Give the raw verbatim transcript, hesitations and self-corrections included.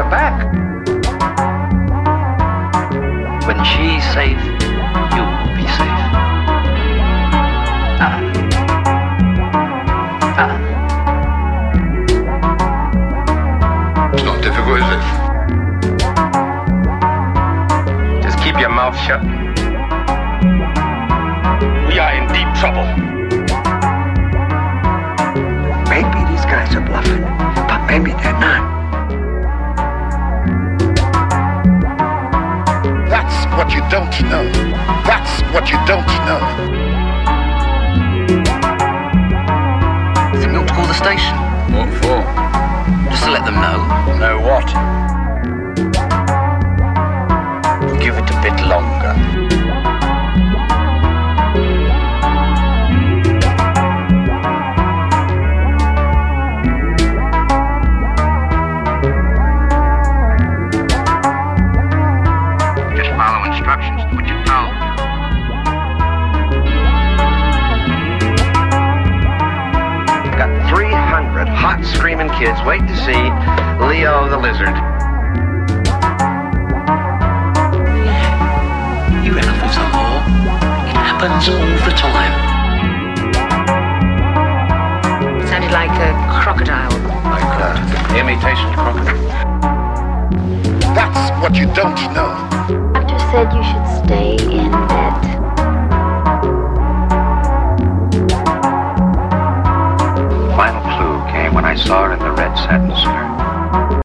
her back. When she's safe, you'll be safe. Ah. Ah. It's not difficult, is it? Just keep your mouth shut. We are in deep trouble. Maybe these guys are bluffing, but maybe they're not. That's what you don't know. That's what you don't know. Think we ought to call the station? What for? Just to let them know. Know what? Give it a bit longer. Just follow instructions. Do what you're told. Got three hundred hot, screaming kids waiting to see Leo the Lizard. You reckon for some more? It happens all the time. Sounded like a crocodile. Like uh, imitation crocodile. That's what you don't know. Doctor said you should stay in bed. Final clue came when I saw her in the red satin skirt.